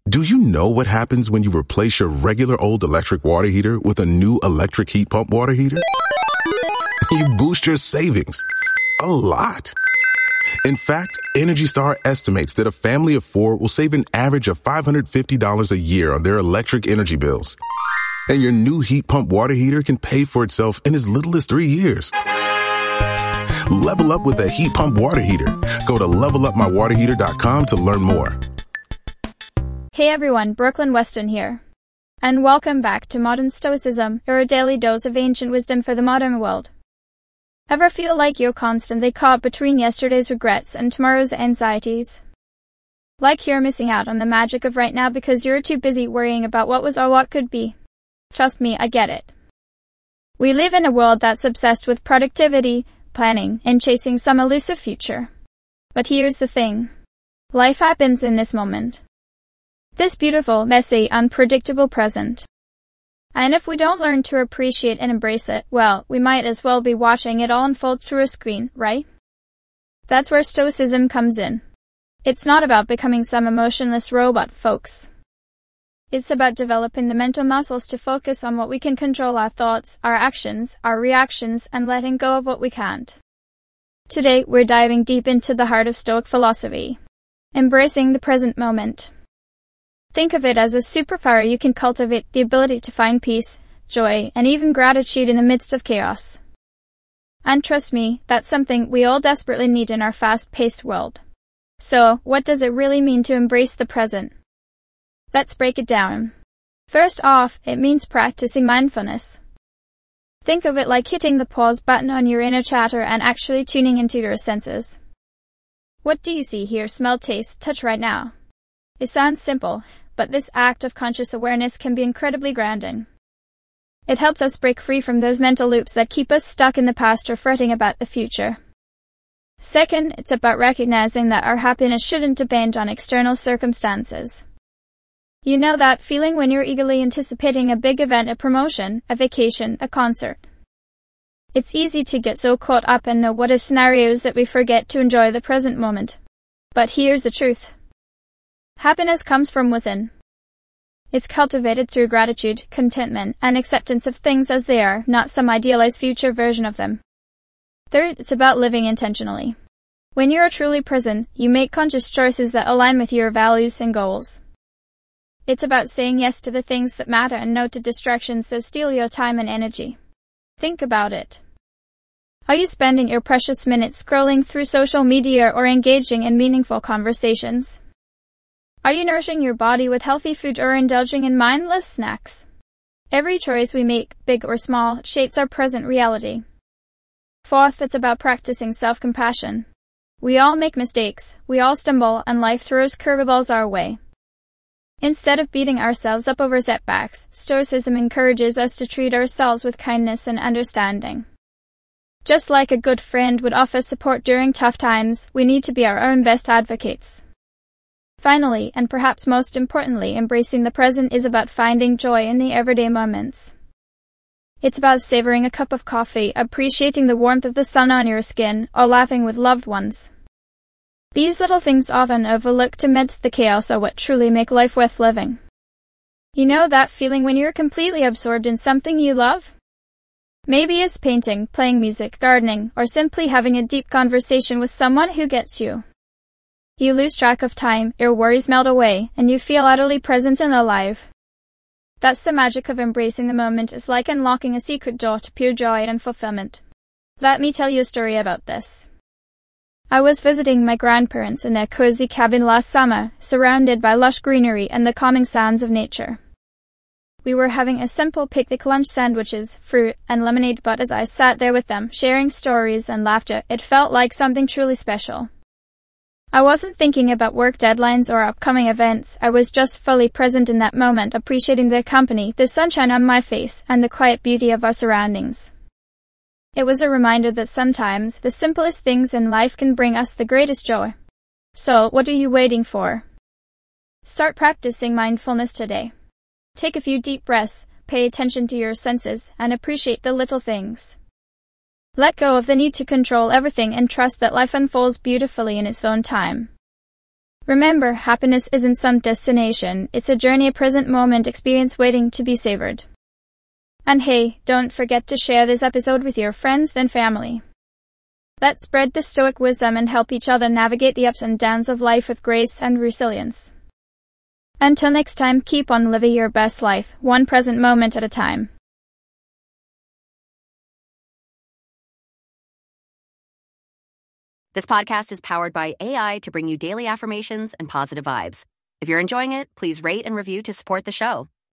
Do you know what happens when you replace your regular old electric water heater with a new electric heat pump water heater? You boost your savings a lot. In fact, Energy Star estimates that a family of 4 will save an average of $550 a year on their electric energy bills. And your new heat pump water heater can pay for itself in as little as 3 years. Level up with a heat pump water heater. Go to levelupmywaterheater.com to learn more. Hey everyone, Brooklyn Weston here. And welcome back to Modern Stoicism, your daily dose of ancient wisdom for the modern world. Ever feel like you're constantly caught between yesterday's regrets and tomorrow's anxieties? Like you're missing out on the magic of right now because you're too busy worrying about what was or what could be? Trust me, I get it. We live in a world that's obsessed with productivity, planning, and chasing some elusive future. But here's the thing. Life happens in this moment. This beautiful, messy, unpredictable present. And if we don't learn to appreciate and embrace it, well, we might as well be watching it all unfold through a screen, right? That's where Stoicism comes in. It's not about becoming some emotionless robot, folks. It's about developing the mental muscles to focus on what we can control: our thoughts, our actions, our reactions, and letting go of what we can't. Today, we're diving deep into the heart of Stoic philosophy. Embracing the present moment. Think of it as a superpower you can cultivate, the ability to find peace, joy, and even gratitude in the midst of chaos. And trust me, that's something we all desperately need in our fast-paced world. So, what does it really mean to embrace the present? Let's break it down. First off, it means practicing mindfulness. Think of it like hitting the pause button on your inner chatter and actually tuning into your senses. What do you see, hear, smell, taste, touch right now? It sounds simple, but this act of conscious awareness can be incredibly grounding. It helps us break free from those mental loops that keep us stuck in the past or fretting about the future. Second, it's about recognizing that our happiness shouldn't depend on external circumstances. You know that feeling when you're eagerly anticipating a big event, a promotion, a vacation, a concert. It's easy to get so caught up in the what-if scenarios that we forget to enjoy the present moment. But here's the truth. Happiness comes from within. It's cultivated through gratitude, contentment, and acceptance of things as they are, not some idealized future version of them. Third, it's about living intentionally. When you are truly present, you make conscious choices that align with your values and goals. It's about saying yes to the things that matter and no to distractions that steal your time and energy. Think about it. Are you spending your precious minutes scrolling through social media or engaging in meaningful conversations? Are you nourishing your body with healthy food or indulging in mindless snacks? Every choice we make, big or small, shapes our present reality. Fourth, it's about practicing self-compassion. We all make mistakes, we all stumble, and life throws curveballs our way. Instead of beating ourselves up over setbacks, Stoicism encourages us to treat ourselves with kindness and understanding. Just like a good friend would offer support during tough times, we need to be our own best advocates. Finally, and perhaps most importantly, embracing the present is about finding joy in the everyday moments. It's about savoring a cup of coffee, appreciating the warmth of the sun on your skin, or laughing with loved ones. These little things often overlooked amidst the chaos are what truly make life worth living. You know that feeling when you're completely absorbed in something you love? Maybe it's painting, playing music, gardening, or simply having a deep conversation with someone who gets you. You lose track of time, your worries melt away, and you feel utterly present and alive. That's the magic of embracing the moment. It's like unlocking a secret door to pure joy and fulfillment. Let me tell you a story about this. I was visiting my grandparents in their cozy cabin last summer, surrounded by lush greenery and the calming sounds of nature. We were having a simple picnic lunch, sandwiches, fruit, and lemonade, but as I sat there with them, sharing stories and laughter, it felt like something truly special. I wasn't thinking about work deadlines or upcoming events. I was just fully present in that moment, appreciating their company, the sunshine on my face, and the quiet beauty of our surroundings. It was a reminder that sometimes the simplest things in life can bring us the greatest joy. So, what are you waiting for? Start practicing mindfulness today. Take a few deep breaths, pay attention to your senses, and appreciate the little things. Let go of the need to control everything and trust that life unfolds beautifully in its own time. Remember, happiness isn't some destination, it's a journey, a present moment experience waiting to be savored. And hey, don't forget to share this episode with your friends and family. Let's spread the Stoic wisdom and help each other navigate the ups and downs of life with grace and resilience. Until next time, keep on living your best life, one present moment at a time. This podcast is powered by AI to bring you daily affirmations and positive vibes. If you're enjoying it, please rate and review to support the show.